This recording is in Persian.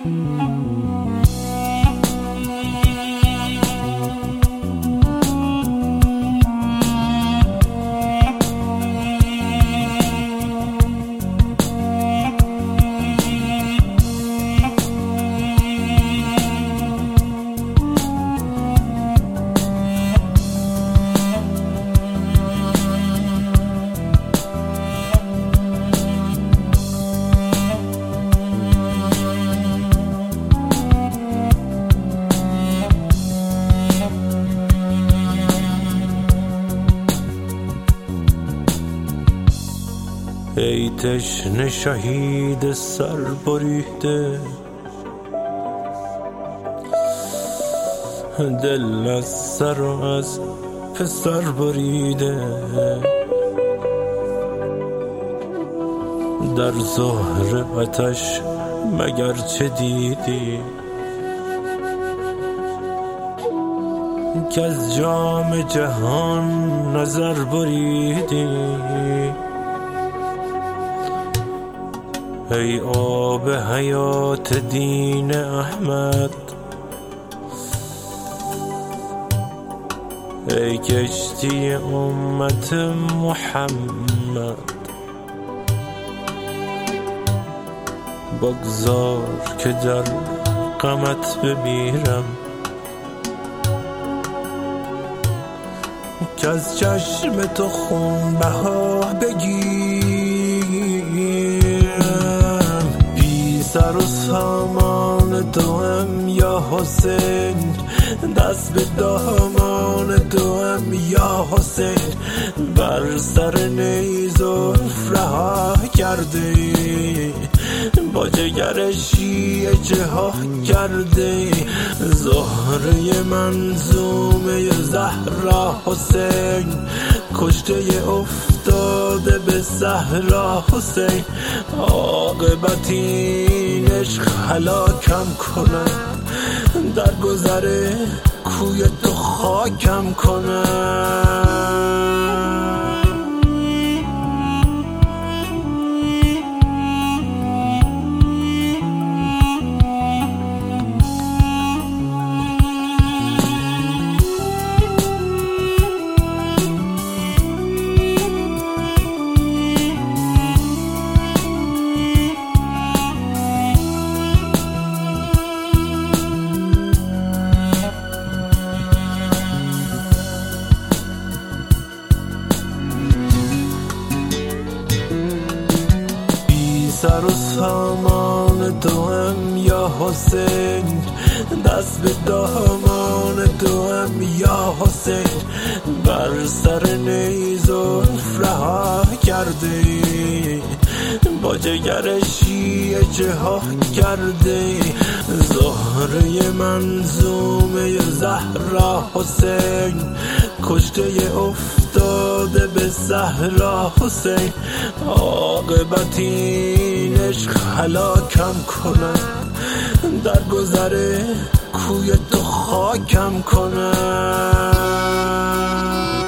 ای تشنه شهید سر بریده، دل از سر و از پسر بریده، در زهر آتش مگر چه دیدی که از جام جهان نظر بریدی؟ ای آب حیات دین احمد، ای کشتی امت محمد، بگذار که در غمت بمیرم، که از چشم تو خون بها بگیرم. بی سر و سامان تو هم یا حسین، دست به دامان تو هم یا حسین، بر سر نیز و رها کرده، با جگر شیعه جها کرده، زهره منظومه زهرا حسین، کشته افتاده به صحرا حسین، عاقبت این عشق هلاکم کند، در گذر کوی تو خاکم کند. سر و سامان تو هم یا حسین، دست به دامان تو هم یا حسین، بر سر نیز و رها کرده، با جگر شیعه جها کرده، زهره منظومه زهرا حسین، کشته افتاده به صحرا حسین، عاقبت این عشق هلاکم کند، در گذر کوی تو خاکم کند.